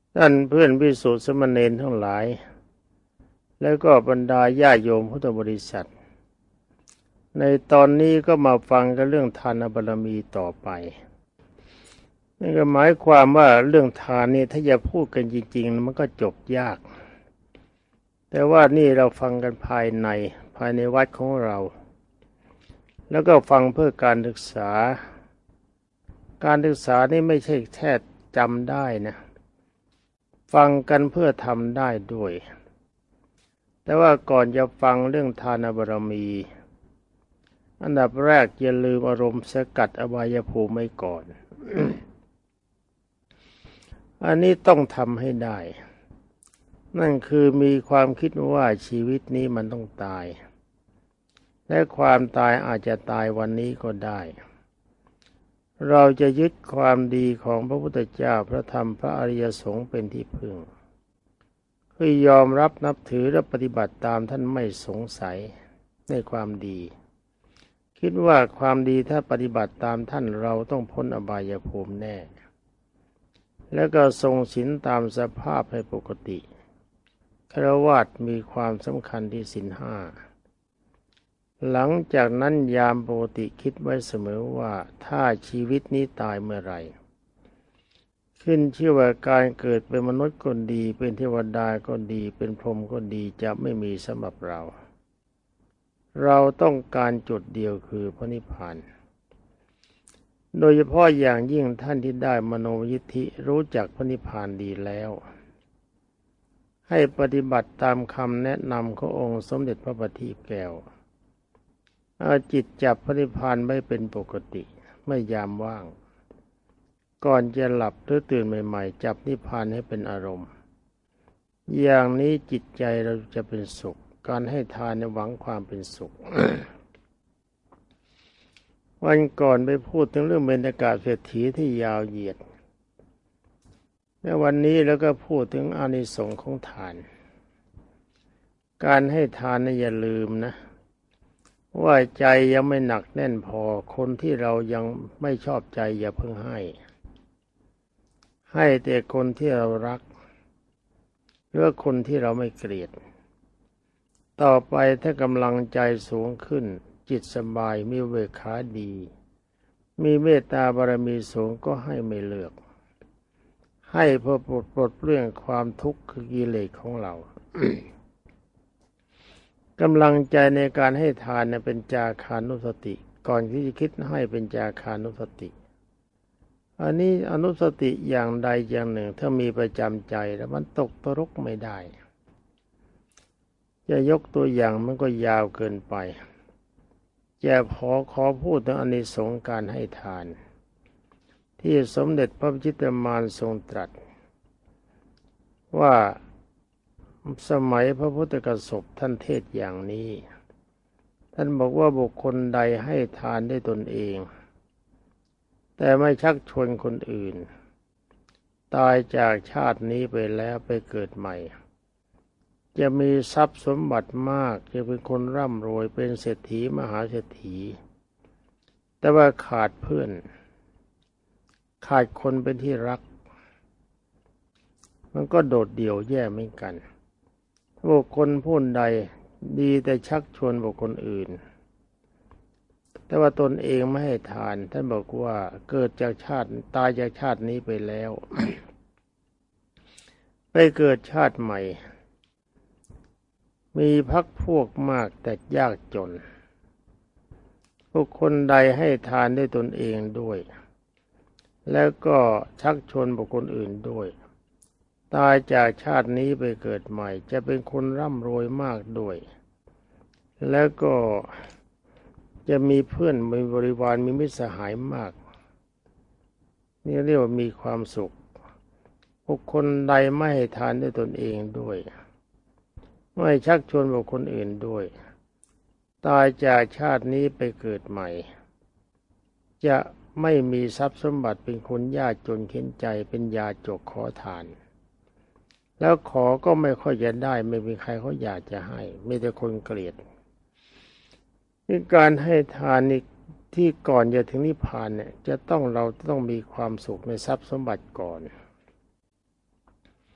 ท่านเพื่อนภิกษุสามเณรทั้งหลายแล้วก็บรรดาญาโยมพุทธบริษัทในตอนนี้ก็มาฟังกันเรื่องทานบารมีต่อไปนั่นก็หมายความว่าเรื่องทานนี่ถ้าจะพูดกันจริงๆมันก็จบยากแต่ว่านี่เราฟังกันภายในวัดของเราแล้วก็ฟังเพื่อการศึกษานี่ไม่ใช่แค่จำได้นะฟังกันเพื่อทำได้ด้วยแต่ว่าก่อนจะฟังเรื่องทานบารมีอันดับแรกอย่าลืมอารมณ์สกัดอบายภูมิไว้ก่อน อันนี้ต้องทำให้ได้นั่นคือมีความคิดว่าชีวิตนี้มันต้องตายและความตายอาจจะตายวันนี้ก็ได้เราจะยึดความดีของพระพุทธเจ้าพระธรรมพระอริยสงฆ์เป็นที่พึ่งคือยอมรับนับถือและปฏิบัติตามท่านไม่สงสัยในความดีคิดว่าความดีถ้าปฏิบัติตามท่านเราต้องพ้นอบายภูมิแน่แล้วก็ทรงศีลตามสภาพให้ปกติฆราวาสมีความสำคัญที่ศีลห้าหลังจากนั้นยามปกติคิดไว้เสมอว่าถ้าชีวิตนี้ตายเมื่อไหร่ขึ้นชื่อว่าการเกิดเป็นมนุษย์ก็ดีเป็นเทวดาก็ดีเป็นพรหมก็ดีจะไม่มีสำหรับเราต้องการจุดเดียวคือพระนิพพานโดยเฉพาะอย่างยิ่งท่านที่ได้มโนยิทธิรู้จักพระนิพพานดีแล้วให้ปฏิบัติตามคำแนะนำขององค์สมเด็จพระบัณฑิตแก้วเอาจิตจับพระนิพพานไม่เป็นปกติไม่ยามว่างก่อนจะหลับหรือตื่นใหม่ๆจับนิพพานให้เป็นอารมณ์อย่างนี้จิตใจเราจะเป็นสุขการให้ทานในหวังความเป็นสุข วันก่อนไปพูดถึงเรื่องบรรยากาศเศรษฐีที่ยาวเหยียดในวันนี้แล้วก็พูดถึงอานิสงส์ของทานการให้ทานนะอย่าลืมนะว่าใจยังไม่หนักแน่นพอคนที่เรายังไม่ชอบใจอย่าเพิ่งให้แต่คนที่เรารักหรือคนที่เราไม่เกลียดต่อไปถ้ากำลังใจสูงขึ้นจิตสบายมีเวกขาดีมีเมตตาบารมีสูงก็ให้ไม่เลือกให้เพื่อปลดเปลื้องความทุกข์คือกิเลสของเรา กำลังใจในการให้ทานเป็นจาคานุสติก่อนที่จะคิดให้เป็นจาคานุสติอันนี้อนุสติอย่างใดอย่างหนึ่งถ้ามีประจำใจแล้วมันตกตรกไม่ได้จะยกตัวอย่างมันก็ยาวเกินไปจะขอพูดถึงอานิสงส์การให้ทานที่สมเด็จพระจิตรมารทรงตรัสว่าสมัยพระพุทธกสบท่านเทศอย่างนี้ท่านบอกว่าบุคคลใดให้ทานได้ตนเองแต่ไม่ชักชวนคนอื่นตายจากชาตินี้ไปแล้วไปเกิดใหม่จะมีทรัพย์สมบัติมากจะเป็นคนร่ำรวยเป็นเศรษฐีมหาเศรษฐีแต่ว่าขาดเพื่อนขาดคนเป็นที่รักมันก็โดดเดี่ยวแย่เหมือนกันบุคคลผู้ใดดีแต่ชักชวนบุคคลอื่นแต่ว่าตนเองไม่ให้ทานท่านบอกว่าเกิดจากชาติตายจากชาตินี้ไปแล้ว ไปเกิดชาติใหม่มีพรรคพวกมากแต่ยากจนบุคคลใดให้ทานได้ตนเองด้วยแล้วก็ชักชวนบุคคลอื่นด้วยตายจากชาตินี้ไปเกิดใหม่จะเป็นคนร่ำรวยมากด้วยแล้วก็จะมีเพื่อนมีบริวารมีมิตรสหายมากนี่เรียกว่ามีความสุขบุคคลใดไม่ให้ทานด้วยตนเองด้วยไม่ชักชวนบุคคลอื่นด้วยตายจากชาตินี้ไปเกิดใหม่จะไม่มีทรัพย์สมบัติเป็นคนยากจนเข็ญใจเป็นยาจกขอทานแล้วขอก็ไม่ค่อยจะได้ไม่มีใครเขาอยากจะให้มีแต่คนเกลียดการให้ทานนี่ที่ก่อนจะถึงนิพพานเนี่ยเราต้องมีความสุขในทรัพย์สมบัติก่อน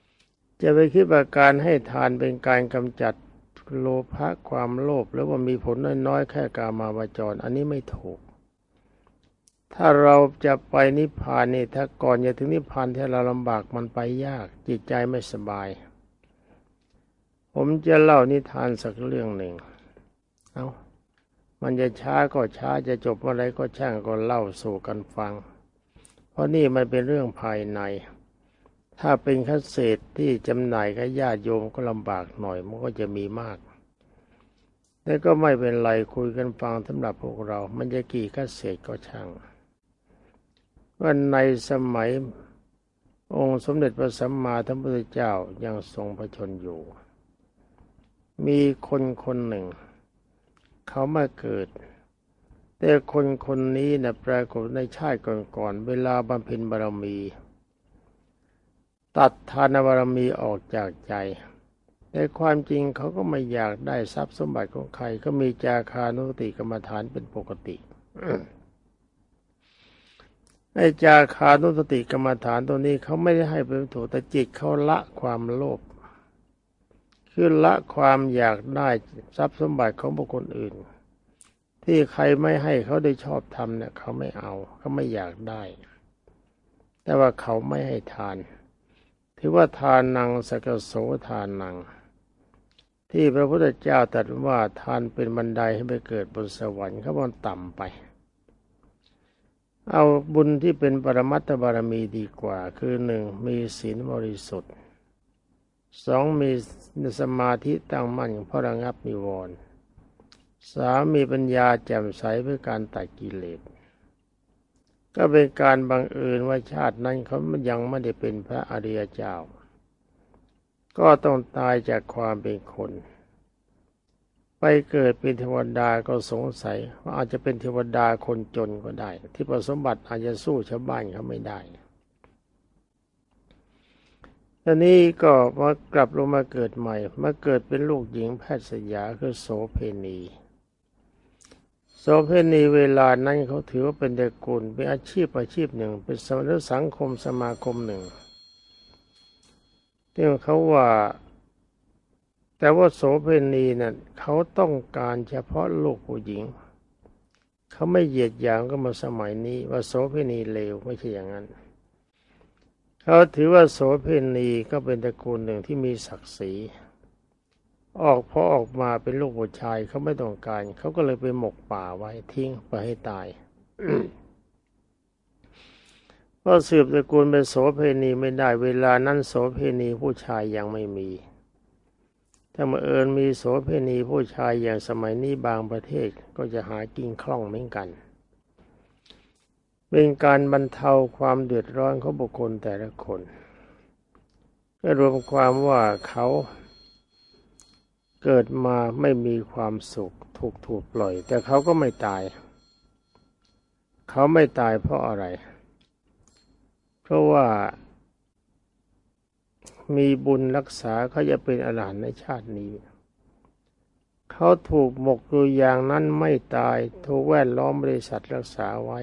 จะไปคิดว่าการให้ทานเป็นการกำจัดโลภะความโลภหรือว่ามีผลน้อยๆแค่กามาวจรอันนี้ไม่ถูกถ้าเราจะไปนิพพานนี่ถ้าก่อนจะถึงนิพพานที่เราลำบากมันไปยากจิตใจไม่สบายผมจะเล่านิทานสักเรื่องหนึ่งมันจะช้าก็ช้าจะจบเมื่อไรก็ช่างก็เล่าสู่กันฟังเพราะนี่มันเป็นเรื่องภายในถ้าเป็นคัสเศษที่จำหน่ายกับญาติโยมก็ลำบากหน่อยมันก็จะมีมากแต่ก็ไม่เป็นไรคุยกันฟังสำหรับพวกเรามันจะกี่คัสเศษก็ช่างว่าในสมัยองค์สมเด็จพระสัมมาสัมพุทธเจ้ายังทรงพระชนอยู่มีคนคนหนึ่งเขามาเกิดแต่คนคนนี้นะปรากฏในชาติก่อนๆเวลาบำเพ็ญบารมีตัดทานบารมีออกจากใจแต่ความจริงเขาก็ไม่อยากได้ทรัพย์สมบัติของใครก็มีจาคานุสติกรรมฐานเป็นปกติ ไอ้จาคานุสติกรรมฐานตัวนี้เขาไม่ได้ให้เป็นวัตถุแต่จิตเขาละความโลภคือละความอยากได้ทรัพย์สมบัติของบุคคลอื่นที่ใครไม่ให้เขาได้ชอบทำเนี่ยเขาไม่เอาเขาไม่อยากได้แต่ว่าเขาไม่ให้ทานถือว่าทานังสักโสทานังที่พระพุทธเจ้าตรัสว่าทานเป็นบันไดให้ไปเกิดบนสวรรค์เขามันต่ำไปเอาบุญที่เป็นปรมัตถบารมีดีกว่าคือหนึ่งมีศีลบริสุทธิ์สองมีสมาธิตั้งมั่นเพราะระงับนิวรณ์สามมีปัญญาแจ่มใสเพื่อการตัดกิเลสก็เป็นการบังเอิญว่าชาตินั้นเขายังไม่ได้เป็นพระอริยเจ้าก็ต้องตายจากความเป็นคนไปเกิดเป็นเทวดาก็สงสัยว่าอาจจะเป็นเทวดาคนจนก็ได้ที่ประสมบัติอาจจะสู้ชาวบ้านเขาไม่ได้ตอนนี้ก็มากลับลงมาเกิดใหม่มาเกิดเป็นลูกหญิงแพทย์สยาคือโสเภณีโสเภณีเวลานั้นเขาถือว่าเป็นตระกูลเป็นอาชีพหนึ่งเป็นสังคมสมาคมหนึ่งที่เขาว่าแต่ว่าโสเภณีนั้นเขาต้องการเฉพาะลูกผู้หญิงเขาไม่เหยียดหยามก็มาสมัยนี้ว่าโสเภณีเลวไม่ใช่อย่างนั้นเขาถือว่าโสเภณีก็เป็นตระกูลหนึ่งที่มีศักดิ์ศรีพอออกมาเป็นลูกผู้ชายเขาไม่ต้องการเขาก็เลยไปหมกป่าไว้ทิ้งไปให้ตาย เพราะสืบตระกูลเป็นโสเภณีไม่ได้เวลานั้นโสเภณีผู้ชายยังไม่มีถ้ามีโสเภณีผู้ชายอย่างสมัยนี้บางประเทศก็จะหากินคล่องเหมือนกันเป็นการบรรเทาความเดือดร้อนของบุคคลแต่ละคนก็รวมความว่าเขาเกิดมาไม่มีความสุขถูกปล่อยแต่เขาก็ไม่ตายเขาไม่ตายเพราะอะไรเพราะว่ามีบุญรักษาเขาจะเป็นอรหันต์ในชาตินี้เขาถูกหมกอยู่อย่างนั้นไม่ตายถูกแวดล้อมบริษัทรักษาไว้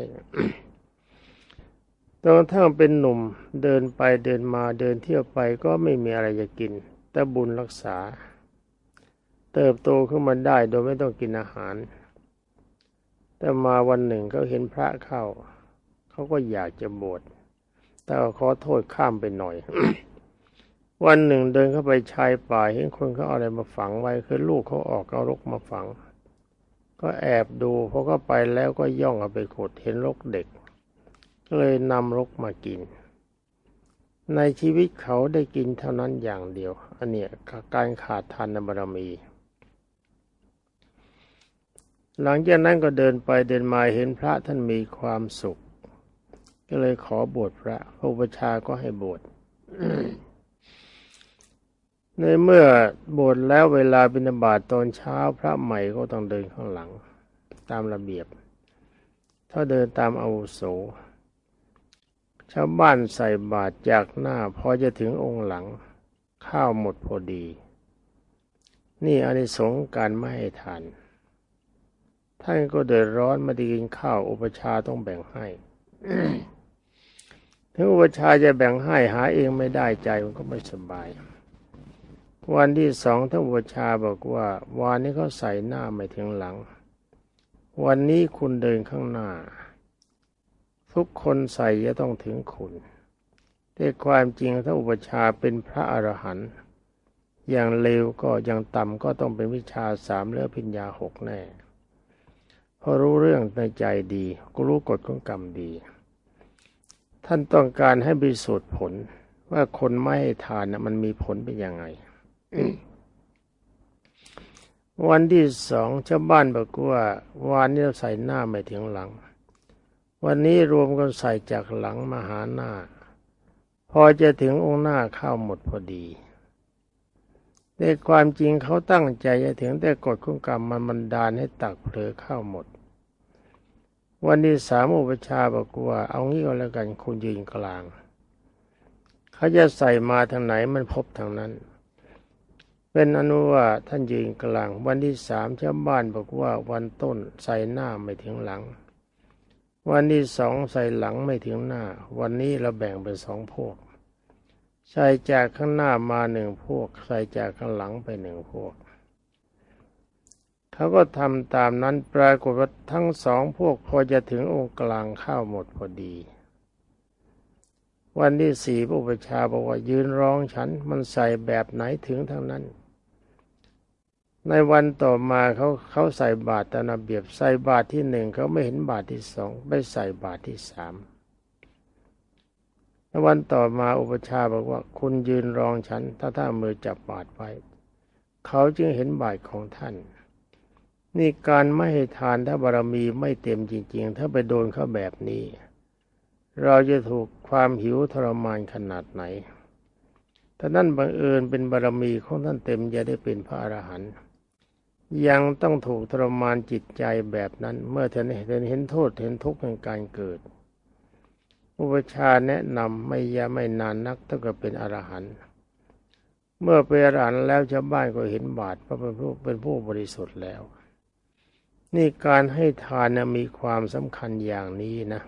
ตอนทั้งเป็นหนุ่มเดินไปเดินมาเดินเที่ยวไปก็ไม่มีอะไรจะกินแต่บุญรักษาเติบโตขึ้นมาได้โดยไม่ต้องกินอาหารแต่มาวันหนึ่งเขาเห็นพระเข้าเขาก็อยากจะบวชแต่ขอโทษข้ามไปหน่อย วันหนึ่งเดินเข้าไปชายป่าเห็นคนเขาเอาอะไรมาฝังไว้คือลูกเขาออกเอารกมาฝังก็แอบดูพอเข้าไปแล้วก็ย่องเอาไปขุดเห็นรกเด็กก็เลยนำรกมากินในชีวิตเขาได้กินเท่านั้นอย่างเดียวอันเนี้ยการขาดทานบารมีหลังจากนั้นก็เดินไปเดินมาเห็นพระท่านมีความสุขก็เลยขอบวชพระอุปัชฌาย์ก็ให้บวช ในเมื่อบวชแล้วเวลาบิณฑบาตตอนเช้าพระใหม่ก็ต้องเดินข้างหลังตามระเบียบถ้าเดินตามอาวุโสชาวบ้านใส่บาตรจากหน้าพอจะถึงองค์หลังข้าวหมดพอดีนี่อานิสงส์การไม่ให้ทานท่านก็เดือดร้อนมาได้กินข้าวอุปัชฌาย์ต้องแบ่งให้ ถึงอุปัชฌาย์จะแบ่งให้หาเองไม่ได้ใจมันก็ไม่สบายวันที่สองท่านอุปัชฌาย์บอกว่าวานนี้เขาใส่หน้าไม่ถึงหลังวันนี้คุณเดินข้างหน้าทุกคนใส่จะต้องถึงคุณแต่ความจริงท่านอุปัชฌาย์เป็นพระอรหันต์อย่างเลวก็อย่างต่ำก็ต้องเป็นวิชา3และปัญญา6แน่เพราะรู้เรื่องในใจดีก็รู้กฎของกรรมดีท่านต้องการให้บริสุทธิ์ผลว่าคนไม่ให้ทานมันมีผลเป็นยังไง วันที่สองชาวบ้านบอกว่าวานนี้เราใส่หน้าไม่ถึงหลังวันนี้รวมกันใส่จากหลังมาหาหน้าพอจะถึงองค์หน้าเข้าหมดพอดีแต่ความจริงเขาตั้งใจจะถึงแต่กฎของกรรมมันบันดาลให้ตักเผลอเข้าหมดวันที่สามอุปัชฌาย์บอกว่าเอางี้ก็แล้วกันคุณยืนกลางเขาจะใส่มาทางไหนมันพบทางนั้นเป็นอนุว่าท่านยืนกลางวันที่สามชาวบ้านบอกว่าวันต้นใส่หน้าไม่ถึงหลังวันที่สองใส่หลังไม่ถึงหน้าวันนี้เราแบ่งเป็น2 พวกใส่จากข้างหน้ามา1 พวกใส่จากข้างหลังไป1 พวกเขาก็ทำตามนั้นปรากฏว่าทั้ง2 พวกพอจะถึงองค์กลางเข้าหมดพอดีวันที่4พระอุปัชฌาย์บอกว่ายืนร้องฉันมันใส่แบบไหนถึงทั้งนั้นในวันต่อมาเขาใส่บาตรตามระเบียบใส่บาตรที่1เขาไม่เห็นบาตรที่2ไม่ใส่บาตรที่3ในวันต่อมาอุปัชฌาย์บอกว่าคุณยืนรองฉันถ้ามือจับบาตรไว้เขาจึงเห็นบาตรของท่านนี่การไม่ให้ทานถ้าบารมีไม่เต็มจริงๆถ้าไปโดนเขาแบบนี้เราจะถูกความหิวทรมานขนาดไหนแต่นั่นบังเอิญเป็นบารมีของท่านเต็มจะได้เป็นพระอรหันต์ยังต้องถูกทรมานจิตใจแบบนั้นเมื่อท่านเห็นโทษเห็นทุกข์แห่งการเกิดอุปัชฌาย์แนะนำไม่นานนักเท่ากับเป็นอรหันต์เมื่อเป็นอรหันต์แล้วชาวบ้านก็เห็นบาปเพราะเป็นผู้บริสุทธิ์แล้วนี่การให้ทานมีความสำคัญอย่างนี้นะ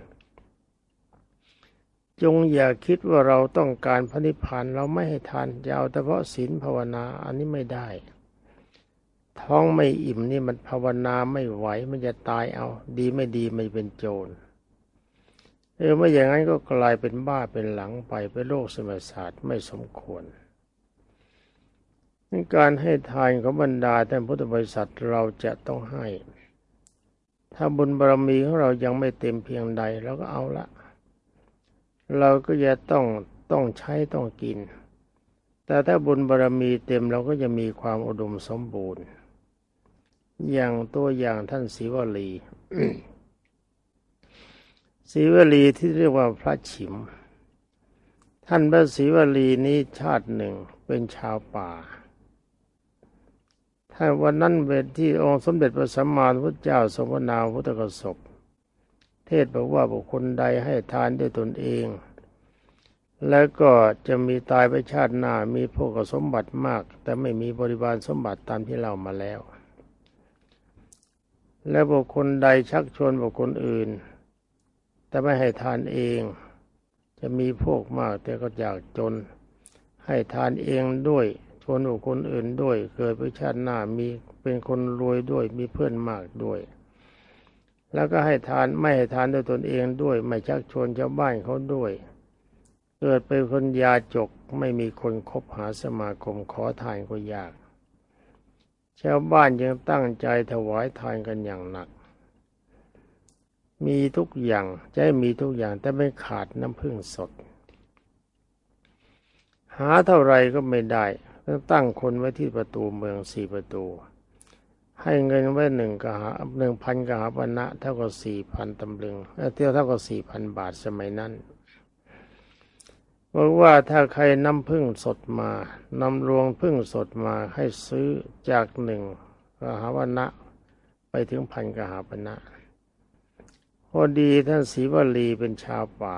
จงอย่าคิดว่าเราต้องการพระนิพพานเราไม่ให้ทานจะเอาแต่เพราะศีลภาวนาอันนี้ไม่ได้ท้องไม่อิ่มนี่มันภาวนาไม่ไหวมันจะตายเอาดีไม่ดีไม่เป็นโจรไม่อย่างนั้นก็กลายเป็นบ้าเป็นหลังไปเป็นโรคซึมเศร้าไม่สมควรการให้ทานของบรรดาท่านพุทธบริษัทเราจะต้องให้ถ้าบุญบารมีของเรายังไม่เต็มเพียงใดเราก็เอาละเราก็จะต้องใช้ต้องกินแต่ถ้าบุญบารมีเต็มเราก็จะมีความอุดมสมบูรณ์อย่างตัวอย่างท่านศรีวลี ศรีวลีที่เรียกว่าพระฉิมท่านพระศรีวลีนี้ชาติหนึ่งเป็นชาวป่าท่านวันนั้นเป็นที่องค์สมเด็จพระสัมมาสัมพุทธเจ้าทรงพระนามพุทธกสพเทศบอกว่าบุคคลใดให้ทานด้วยตนเองแล้วก็จะมีตายไปชาติหน้ามีโภคสมบัติมากแต่ไม่มีบริวารสมบัติตามที่เล่ามาแล้วและบุคคลใดชักชวนบุคคลอื่นแต่ไม่ให้ทานเองจะมีพวกมากแต่ก็อยากจนให้ทานเองด้วยชวนบุคคลอื่นด้วยเกิดไปชาติหน้ามีเป็นคนรวยด้วยมีเพื่อนมากด้วยแล้วก็ให้ทานไม่ให้ทานด้วยตนเองด้วยไม่ชักชวนชาวบ้านเขาด้วยเกิดเป็นคนยาจกไม่มีคนคบหาสมาคมขอทานก็ยากชาวบ้านยังตั้งใจถวายทานกันอย่างหนักมีทุกอย่างจะให้มีทุกอย่างแต่ไม่ขาดน้ำผึ้งสดหาเท่าไรก็ไม่ได้ต้องตั้งคนไว้ที่ประตูเมือง4 ประตูให้เงินไว้1,000 กหาปณะเท่ากับ4,000 ตำลึงเท่ากับ 4,000 บาทสมัยนั้นบอกว่าถ้าใครนำผึ้งสดมานำรวงผึ้งสดมาให้ซื้อจาก1 กหาปณะไปถึง1,000 กหาปณะพอดีท่านศรีวลีเป็นชาวป่า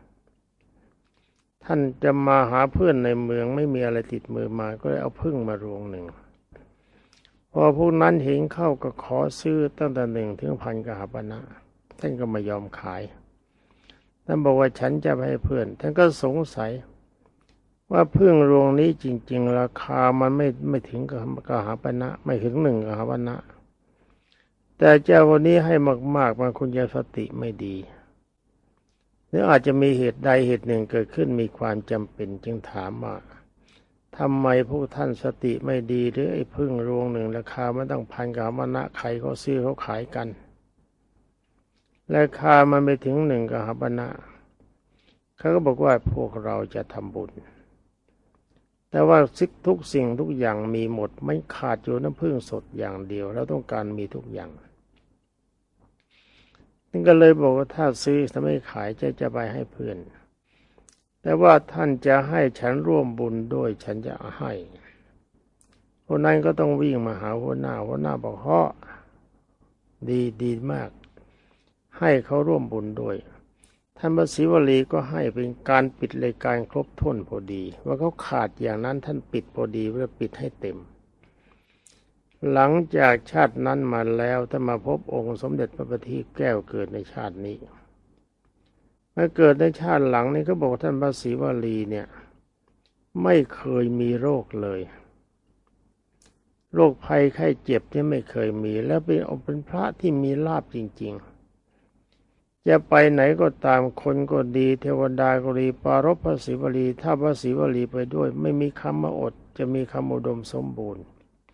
ท่านจะมาหาเพื่อนในเมืองไม่มีอะไรติดมือมาก็เลยเอาผึ้งมารวงหนึ่งพอพวกนั้นเห็นเข้าก็ขอซื้อตั้งแต่1 ถึง 1,000 กหาปณะท่านก็ไม่ยอมขายท่านบอกว่าฉันจะไปให้เพื่อนท่านก็สงสัยว่าพึ่งรวงนี้จริงๆราคามันไม่ถึงกหาปณะไม่ถึงหนึ่งกหาปณะแต่เจ้าวันนี้ให้มากๆมันคุณจะสติไม่ดีหรืออาจจะมีเหตุใดเหตุหนึ่งเกิดขึ้นมีความจำเป็นจึงถามว่าทำไมพวกท่านสติไม่ดีหรือไอ้พึ่งรวงหนึ่งราคาไม่ต้องพันกหาปณะใครเขาซื้อเขาขายกันราคามันไม่ถึงหนึ่งกหาปณะเขาก็บอกว่าพวกเราจะทำบุญแต่ว่าทุกสิ่งทุกอย่างมีหมดไม่ขาดอยู่น้ำผึ้งสดอย่างเดียวเราต้องการมีทุกอย่างนี่ก็เลยบอกว่าถ้าซื้อถ้าไม่ขายจะไปให้เพื่อนแต่ว่าท่านจะให้ฉันร่วมบุญด้วยฉันจะให้คนนั้นก็ต้องวิ่งมาหาหัวหน้าบอกฮ้อดีมากให้เขาร่วมบุญด้วยท่านพระศิวลีก็ให้เป็นการปิดรายการครบถ้วนพอดีว่าเขาขาดอย่างนั้นท่านปิดพอดีเพื่อปิดให้เต็มหลังจากชาตินั้นมาแล้วท่านมาพบองค์สมเด็จพระบัณฑิตแก้วเกิดในชาตินี้เมื่อเกิดในชาติหลังนี้ก็บอกท่านพระศิวลีเนี่ยไม่เคยมีโรคเลยโรคภัยไข้เจ็บเนี่ยไม่เคยมีแล้วเป็นพระที่มีลาภจริงๆจะไปไหนก็ตามคนก็ดีเทวดาก็ดีปรารภพระศิวลีถ้าพระศิวลีไปด้วยไม่มีคำว่าอดจะมีคำอุดมสมบูรณ์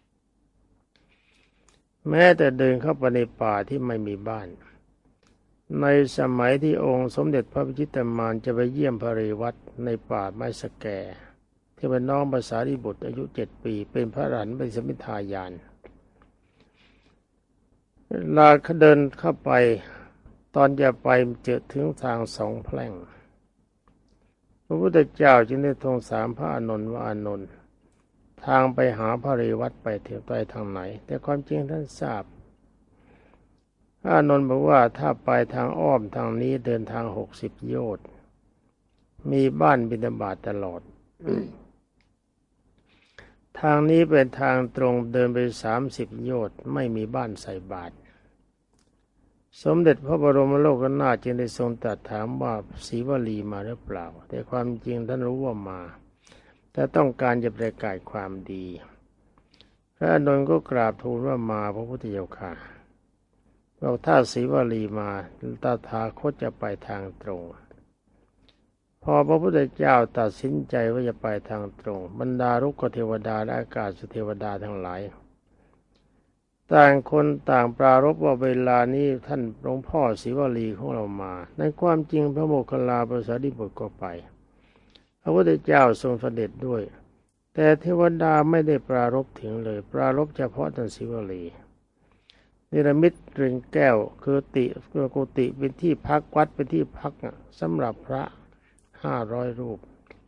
แม้แต่เดินเข้าไปในป่าที่ไม่มีบ้านในสมัยที่องค์สมเด็จพระพิชิตมารจะไปเยี่ยมพระเรวัตในป่าไม้สแกที่เป็นน้องพระสารีบุตรอายุ7 ปีเป็นพระอรหันต์เป็นสมิทาญาณลาเขาเดินเข้าไปตอนจะไปเจอถึงทางสองแพร่งพระพุทธเจ้าจึงได้ทรงถามพระอานนท์ว่าอานนท์ทางไปหาพระเรวัตไปทางไหนแต่ความจริงท่านทราบพระอานนท์บอกว่าถ้าไปทางอ้อมทางนี้เดินทาง60 โยชน์มีบ้านบิณฑบาตตลอด ทางนี้เป็นทางตรงเดินไป30 โยชน์ไม่มีบ้านใส่บาตรสมเด็จพระบรมโลกนาถจึงได้ทรงตรัสถามว่าศรีวลีมาหรือเปล่าแต่ความจริงท่านรู้ว่ามาแต่ต้องการจะประกาศความดีพระอานนท์ก็กราบทูลว่ามาพระพุทธเจ้าค่ะบอกถ้าศรีวลีมาตถาคตจะไปทางตรงพอพระพุทธเจ้าตัดสินใจว่าจะไปทางตรงบรรดารุกขเทวดาและอากาศเทวดาทั้งหลายต่างคนต่างปรารภว่าเวลานี้ท่านหลวงพ่อศรีวลีของเรามาในความจริงพระโมคคัลลาภาษาดิบุตรก็ไปพระพุทธเจ้าทรงเสด็จด้วยแต่เทวดาไม่ได้ปรารภถึงเลยปรารภเฉพาะท่านศรีวลีนิรมิตเรือนแก้วคือกุฏิเป็นที่พักวัดเป็นที่พักสำหรับพระ500 รูป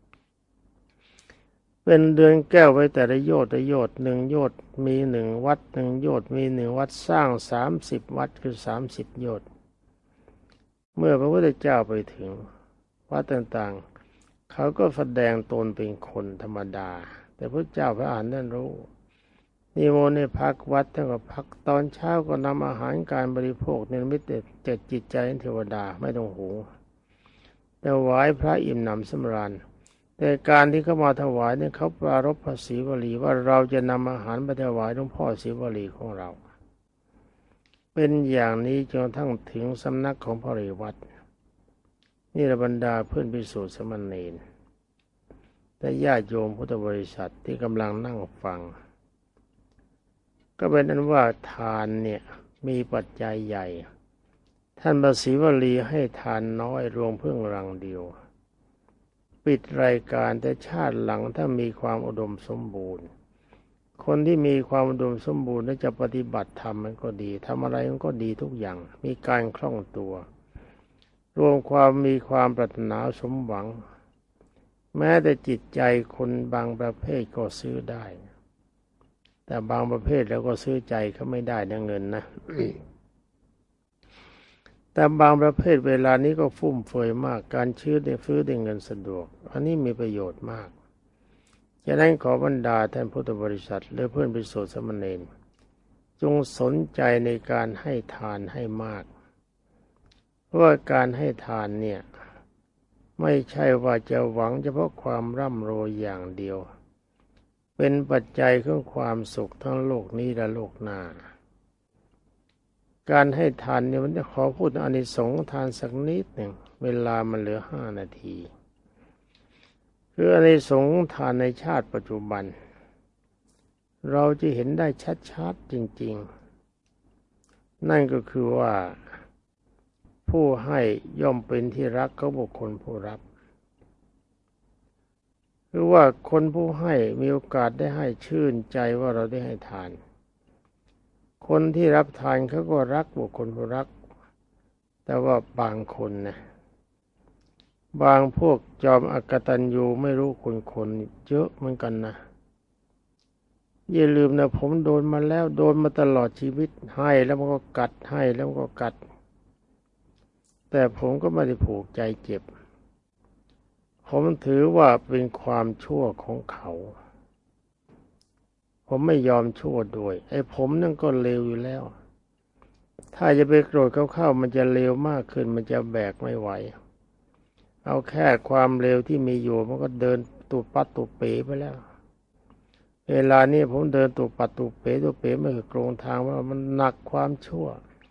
เป็นเรือนแก้วไว้แต่ละโยชน์1 โยชน์มี1 วัด1 โยชน์มี1 วัดสร้าง30 วัดคือ30 โยชน์เมื่อพระพุทธเจ้าไปถึงวัดต่างๆเขาก็แสดงตนเป็นคนธรรมดาแต่พระเจ้าพระอรหันต์ท่านรู้นิมนต์ให้พักวัดท่านก็พักตอนเช้าก็นำอาหารการบริโภคนิมิตเจ็ดจิตใจเทวดาไม่ต้องหุงแต่ถวายพระอิ่มหนำสำราญแต่การที่เขามาถวายเนี่ยเขาปรารภพระศรีวลีว่าเราจะนำอาหารไปถวายหลวงพ่อศรีวลีของเราเป็นอย่างนี้จนทั้งถึงสำนักของพระเรวัตนี่ระบรรดาเพื่อนภิกษุสมณเณรและญาติโยมพุทธบริษัทที่กำลังนั่งฟังก็เป็นนั้นว่าทานเนี่ยมีปัจจัยใหญ่ท่านพระศรีวลีให้ทานน้อยรวมเพิ่งรังเดียวปิดรายการแต่ชาติหลังถ้ามีความอุดมสมบูรณ์คนที่มีความอุดมสมบูรณ์และจะปฏิบัติธรรมมันก็ดีทำอะไรมันก็ดีทุกอย่างมีการคล่องตัวรวมความมีความปรารถนาสมหวังแม้แต่จิตใจคนบางประเภทก็ซื้อได้แต่บางประเภทแล้วก็ซื้อใจเขาไม่ได้นะเงินนะ แต่บางประเภทเวลานี้ก็ฟุ่มเฟือยมากการซื้อได้เงินสะดวกอันนี้มีประโยชน์มากฉะนั้นขอบรรดาท่านพุทธบริษัทและเพื่อนภิกษุสามเณรจงสนใจในการให้ทานให้มากเพราะว่าการให้ทานเนี่ยไม่ใช่ว่าจะหวังเฉพาะความร่ำรวยอย่างเดียวเป็นปัจจัยของความสุขทั้งโลกนี้และโลกหน้าการให้ทานเนี่ยมันจะขอพูดอานิสงส์ทานสักนิดหนึ่งเวลามันเหลือ5 นาทีคืออานิสงส์ทานในชาติปัจจุบันเราจะเห็นได้ชัดๆจริงๆนั่นก็คือว่าผู้ให้ย่อมเป็นที่รักของบุคคลผู้รับคือว่าคนผู้ให้มีโอกาสได้ให้ชื่นใจว่าเราได้ให้ทานคนที่รับทานเขาก็รักบุคคลผู้รักแต่ว่าบางคนนะบางพวกจอมอกตัญญูไม่รู้คุณคนเยอะเหมือนกันนะอย่าลืมนะผมโดนมาแล้วโดนมาตลอดชีวิตให้แล้วมันก็กัดให้แล้วมันก็กัดแต่ผมก็ไม่ได้ผูกใจเจ็บผมถือว่าเป็นความชั่วของเขาผมไม่ยอมชั่วด้วยไอ้ผมนั่นก็เลวอยู่แล้วถ้าจะไปโกรธเขาเข้ามันจะเลวมากขึ้นมันจะแบกไม่ไหวเอาแค่ความเลวที่มีอยู่มันก็เดินตุปัดตุเป๋ไปแล้วเวลานี้ผมเดินตุปัดตุเป๋ตุเป๋ไม่คือโกงทางว่ามันหนักความชั่ว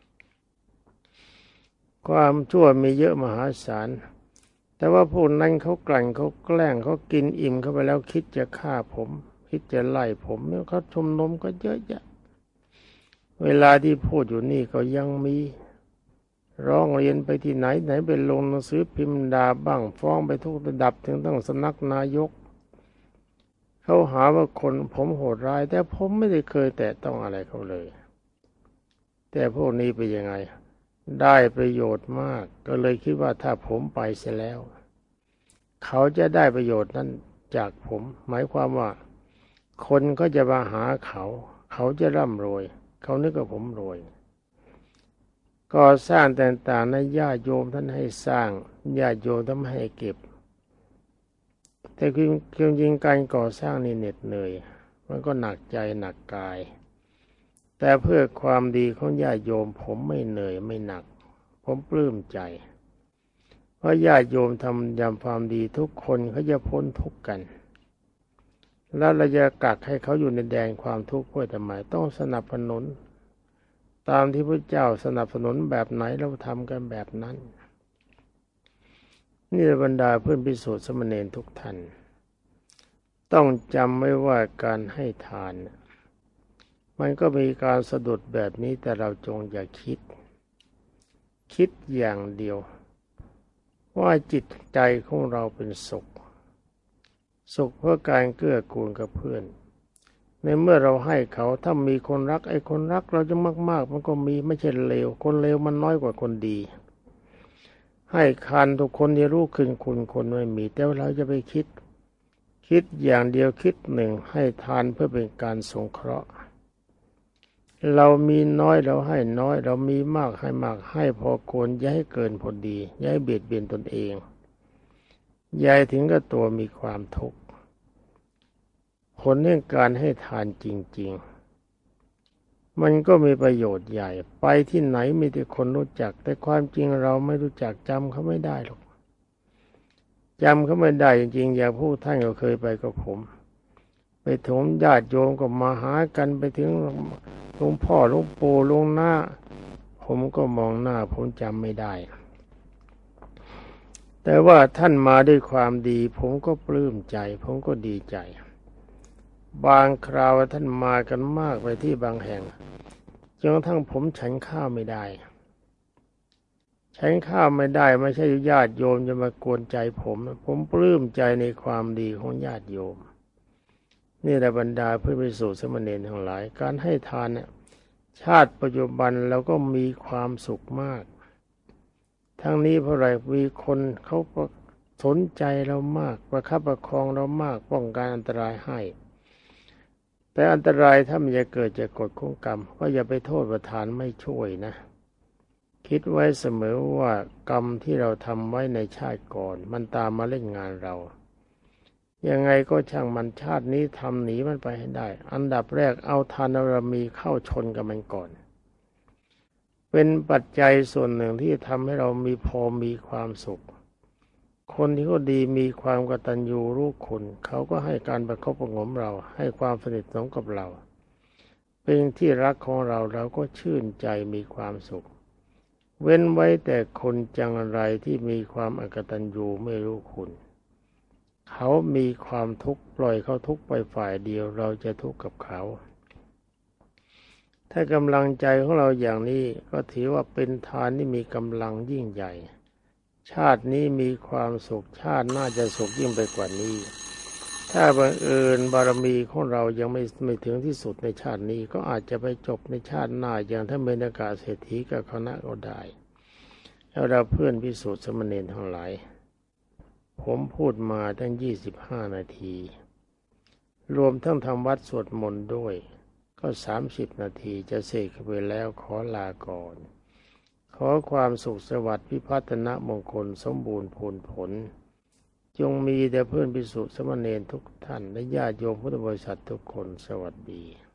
มีเยอะมหาศาลแต่ว่าพวกนั้นเขากลั่นเขาแกล้งเขากินอิ่มเข้าไปแล้วคิดจะฆ่าผมคิดจะไล่ผมเนี่ยเขาชมนมก็เยอะแยะเวลาที่พูดอยู่นี่ก็ยังมีร้องเรียนไปที่ไหนไปลงหนังสือพิมพ์ด่าบ้างฟ้องไปทุกระดับถึงตั้งสำนักนายกเขาหาว่าคนผมโหดร้ายแต่ผมไม่ได้เคยแตะต้องอะไรเขาเลยแต่พวกนี้เป็นยังไงได้ประโยชน์มากก็เลยคิดว่าถ้าผมไปเสียแล้วเขาจะได้ประโยชน์นั้นจากผมหมายความว่าคนก็จะมาหาเขาจะร่ำรวยเขานึกว่าผมรวยก่อสร้างต่างๆนะญาติโยมท่านให้สร้างญาติโยมท่านให้เก็บแต่จริงการก่อสร้างนี่เหน็ดเหนื่อยมันก็หนักใจหนักกายแต่เพื่อความดีของญาติโยมผมไม่เหนื่อยไม่หนักผมปลื้มใจเพราะญาติโยมทำยำความดีทุกคนเขาจะพ้นทุกข์กันแล้วเราจะกักให้เขาอยู่ในแดนความทุกข์ไว้ทำไมต้องสนับสนุนตามที่พระเจ้าสนับสนุนแบบไหนเราทำกันแบบนั้นนี่บรรดาเพื่อนภิกษุสามเณรทุกท่านต้องจำไว้ว่าการให้ทานมันก็มีการสะดุดแบบนี้แต่เราจงอย่าคิดอย่างเดียวว่าจิตใจของเราเป็นสุขเพื่อการเกื้อกูลกับเพื่อนในเมื่อเราให้เขาถ้ามีคนรักไอ้คนรักเราจะมากๆมันก็มีไม่ใช่เลวคนเลวมันน้อยกว่าคนดีให้ทานทุกคนที่รู้คืนคุณคนไม่มีแต่เราจะไปคิดอย่างเดียวคิดหนึ่งให้ทานเพื่อเป็นการสงเคราะห์เรามีน้อยเราให้น้อยเรามีมากให้มากให้พอควรอย่าให้เกินพอดีอย่าให้เบียดเบียนตนเองอย่าถึงกับตัวมีความทุกข์ผลแห่งการให้ทานจริงๆมันก็มีประโยชน์ใหญ่ไปที่ไหนมีแต่คนรู้จักแต่ความจริงเราไม่รู้จักจำเขาไม่ได้หรอกจำเขาไม่ได้จริงๆอย่างผู้ท่านก็เคยไปกับผมไปถึงญาติโยมก็มาหากันไปถึงหลวงพ่อหลวงปู่หลวงหน้าผมก็มองหน้าผมจำไม่ได้แต่ว่าท่านมาด้วยความดีผมก็ปลื้มใจผมก็ดีใจบางคราวท่านมากันมากไปที่บางแห่งจนกระทั่งผมฉันข้าวไม่ได้ไม่ใช่ญาติโยมจะมากวนใจผมปลื้มใจในความดีของญาติโยมนี่แหละบรรดาเพื่อนภิกษุสามเณรทั้งหลายการให้ทานเนี่ยชาติปัจจุบันเราก็มีความสุขมากทั้งนี้เพราะอะไรมีคนเขาสนใจเรามากประคับประคองเรามากป้องกันอันตรายให้แต่อันตรายถ้ามันจะเกิดจากกฎของกรรมก็อย่าไปโทษประทานไม่ช่วยนะคิดไว้เสมอว่ากรรมที่เราทำไว้ในชาติก่อนมันตามมาเล่นงานเรายังไงก็ช่างมันชาตินี้ทำหนีมันไปให้ได้อันดับแรกเอาทานบารมีเข้าชนกับมันก่อนเป็นปัจจัยส่วนหนึ่งที่ทำให้เรามีความสุขคนที่เขาดีมีความกตัญญูรู้คุณเขาก็ให้การประคบประหงมเราให้ความสนิทสนมกับเราเป็นที่รักของเราเราก็ชื่นใจมีความสุขเว้นไว้แต่คนจังไรที่มีความอกตัญญูไม่รู้คุณเขามีความทุกข์ปล่อยเขาทุกข์ไปฝ่ายเดียวเราจะทุกข์กับเขาถ้ากำลังใจของเราอย่างนี้ก็ถือว่าเป็นทานที่มีกำลังยิ่งใหญ่ชาตินี้มีความสุขชาติน่าจะสุขยิ่งไปกว่านี้ถ้าบังเอิญบารมีของเรายังไม่ถึงที่สุดในชาตินี้ก็อาจจะไปจบในชาติหน้าอย่างท่านเบญจกาเศรษฐีกับคณะก็ได้แล้วเราเพื่อนภิกษุสามเณรทั้งหลายผมพูดมาตั้ง25 นาทีรวมทั้งทำวัดสวดมนต์ด้วยก็30 นาทีจะเสร็จไปแล้วขอลาก่อนขอความสุขสวัสดิ์พิพัฒนมงคลสมบูรณ์ผลจงมีแด่เพื่อนภิกษุสามเณรทุกท่านและญาติโยมพุทธบริษัททุกคนสวัสดี